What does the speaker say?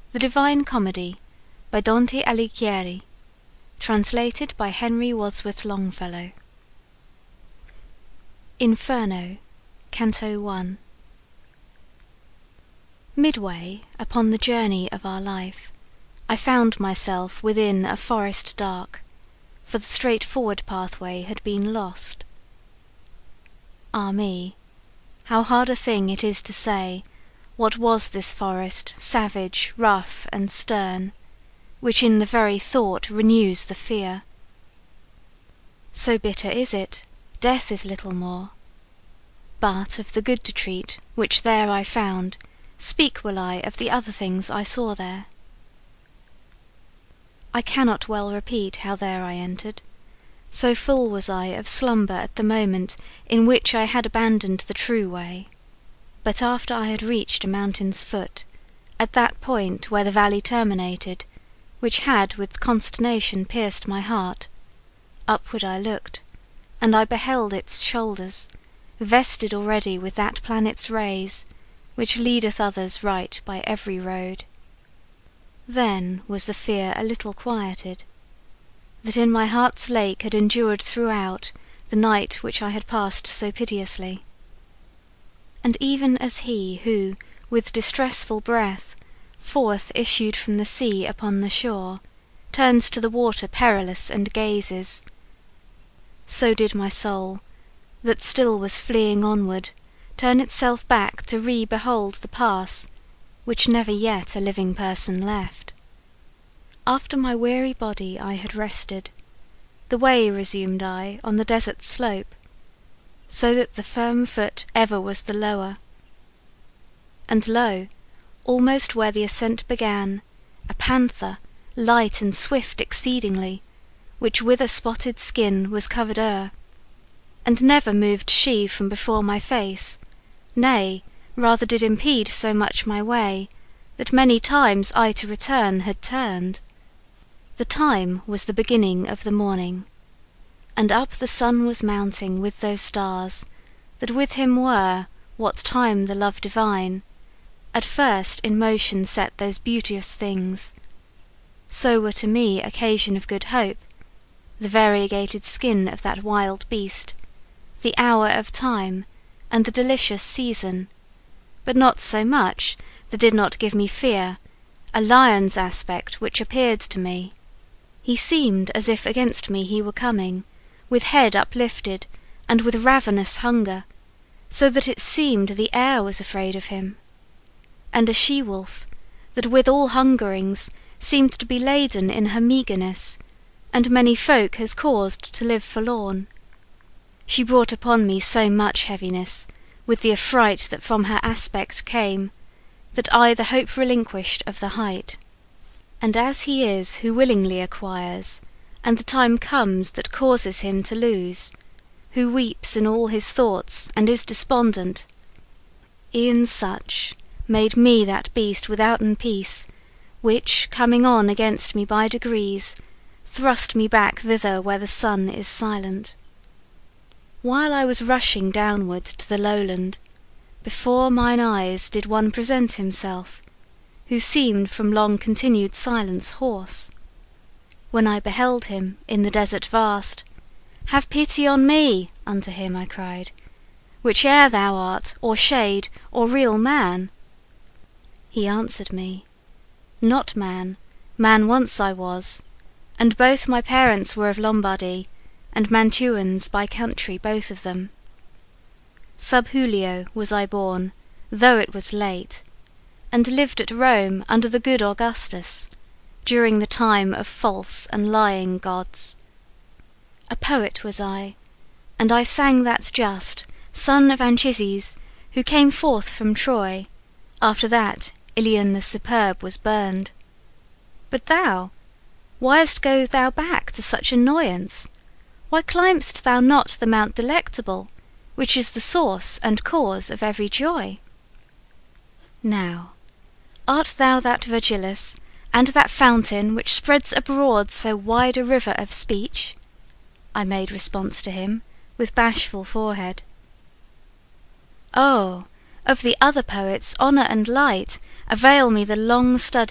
The Divine Comedy, by Dante Alighieri. Translated by Henry Wadsworth Longfellow. Inferno, Canto 1. Midway upon the journey of our life, I found myself within a forest dark, for the straightforward pathway had been lost. Ah me, how hard a thing it is to say what was this forest, savage, rough, and stern, which in the very thought renews the fear. So bitter is it, death is little more. But of the good to treat, which there I found, speak will I of the other things I saw there. I cannot well repeat how there I entered, so full was I of slumber at the moment in which I had abandoned the true way. But after I had reached a mountain's foot, at that point where the valley terminated, which had with consternation pierced my heart, upward I looked, and I beheld its shoulders, vested already with that planet's rays, which leadeth others right by every road. Then was the fear a little quieted, that in my heart's lake had endured throughout the night which I had passed so piteously. And even as he who, with distressful breath, forth issued from the sea upon the shore, turns to the water perilous and gazes, so did my soul, that still was fleeing onward, turn itself back to re-behold the pass, which never yet a living person left. After my weary body I had rested, the way resumed I on the desert slope, so that the firm foot ever was the lower. And lo, almost where the ascent began, a panther, light and swift exceedingly, which with a spotted skin was covered o'er, and never moved she from before my face, nay, rather did impede so much my way, that many times I to return had turned. The time was the beginning of the morning, and up the sun was mounting with those stars, that with him were, what time the love divine at first in motion set those beauteous things, so were to me occasion of good hope, the variegated skin of that wild beast, the hour of time, and the delicious season, but not so much that did not give me fear, a lion's aspect which appeared to me. He seemed as if against me he were coming, with head uplifted, and with ravenous hunger, so that it seemed the air was afraid of him. And a she-wolf, that with all hungerings seemed to be laden in her meagreness, and many folk has caused to live forlorn. She brought upon me so much heaviness, with the affright that from her aspect came, that I the hope relinquished of the height. And as he is who willingly acquires, and the time comes that causes him to lose, who weeps in all his thoughts and is despondent, e'en such made me that beast withouten peace, which, coming on against me by degrees, thrust me back thither where the sun is silent. While I was rushing downward to the lowland, before mine eyes did one present himself, who seemed from long continued silence hoarse. When I beheld him in the desert vast, "Have pity on me," unto him I cried, "whiche'er thou art, or shade, or real man." He answered me, "Not man, man once I was, and both my parents were of Lombardy, and Mantuans by country both of them. Sub Julio was I born, though it was late, and lived at Rome under the good Augustus, during the time of false and lying gods. A poet was I, and I sang that just, son of Anchises, who came forth from Troy, after that Ilion the superb was burned. But thou, why'st go thou back to such annoyance? Why climb'st thou not the Mount Delectable, which is the source and cause of every joy? Now, art thou that Virgilius, and that fountain which spreads abroad so wide a river of speech?" I made response to him, with bashful forehead. "Oh, of the other poets honour and light avail me the long study